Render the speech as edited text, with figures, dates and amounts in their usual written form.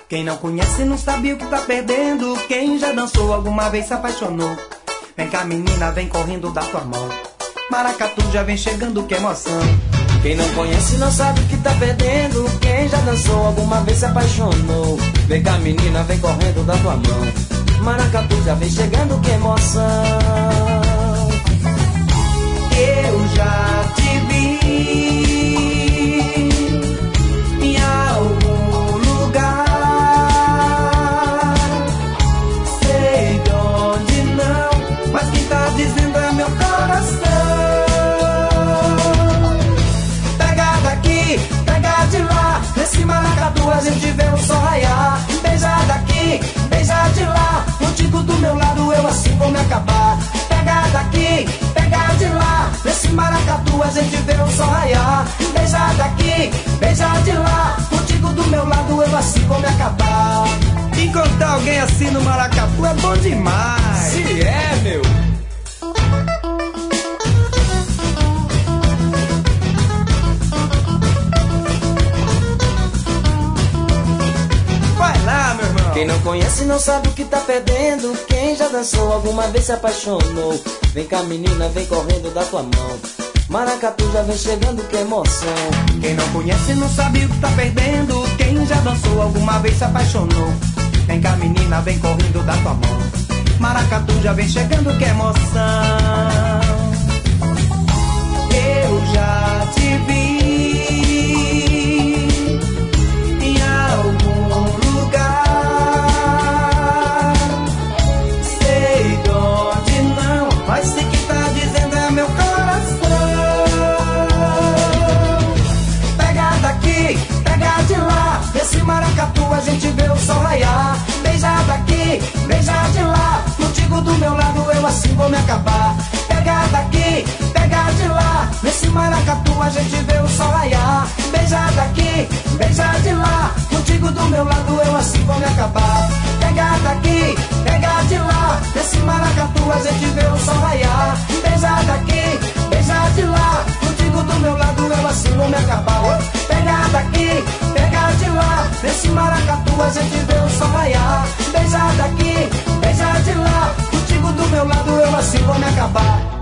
Quem não conhece não sabe o que tá perdendo. Quem já dançou alguma vez se apaixonou. Vem cá menina, vem correndo da tua mão. Maracatu já vem chegando, que emoção. Quem não conhece não sabe o que tá perdendo. Quem já dançou alguma vez se apaixonou. Vem cá menina, vem correndo da tua mão. Maracatu já vem chegando, que emoção. Eu já te vi em algum lugar. Sei de onde não, mas quem tá dizendo é meu coração. Pega daqui, pega de lá. Nesse maracatu a gente vê o sol raiar. Beija daqui, beija de lá. Contigo do meu lado eu assim vou me acabar. Pega daqui, pega de lá. Nesse maracatu a gente vê o sol raiar. Beija daqui, beija de lá. Contigo do meu lado eu assim vou me acabar. Encontrar alguém assim no maracatu é bom demais. Se é, meu. Vai lá, meu irmão. Quem não conhece não sabe o que tá perdendo. Quem já dançou alguma vez se apaixonou. Vem cá menina, vem correndo da tua mão. Maracatu já vem chegando, que emoção. Quem não conhece não sabe o que tá perdendo. Quem já dançou alguma vez se apaixonou. Vem cá menina, vem correndo da tua mão. Maracatu já vem chegando, que emoção. Eu já te vi em algum lugar. Sei de onde não, mas sei que tá dizendo é meu coração. Pega daqui, pega de lá. Nesse maracatu a gente vê o sol raiar. Beija daqui, beija de lá. Contigo do meu lado eu assim vou me acabar. Pega daqui, pega de lá. Nesse maracatu a gente vê o sol raiar. Beija daqui, beija de lá. Contigo do meu lado eu assim vou me acabar. Pega daqui, pega de lá. Nesse maracatu a gente vê o sol raiar. Beija daqui, beija de lá. Contigo do meu lado eu assim vou me acabar. Pega daqui, pega de lá. Nesse maracatu a gente vê o sol raiar. Beija daqui, beija de lá. Contigo do meu lado eu assim vou me acabar.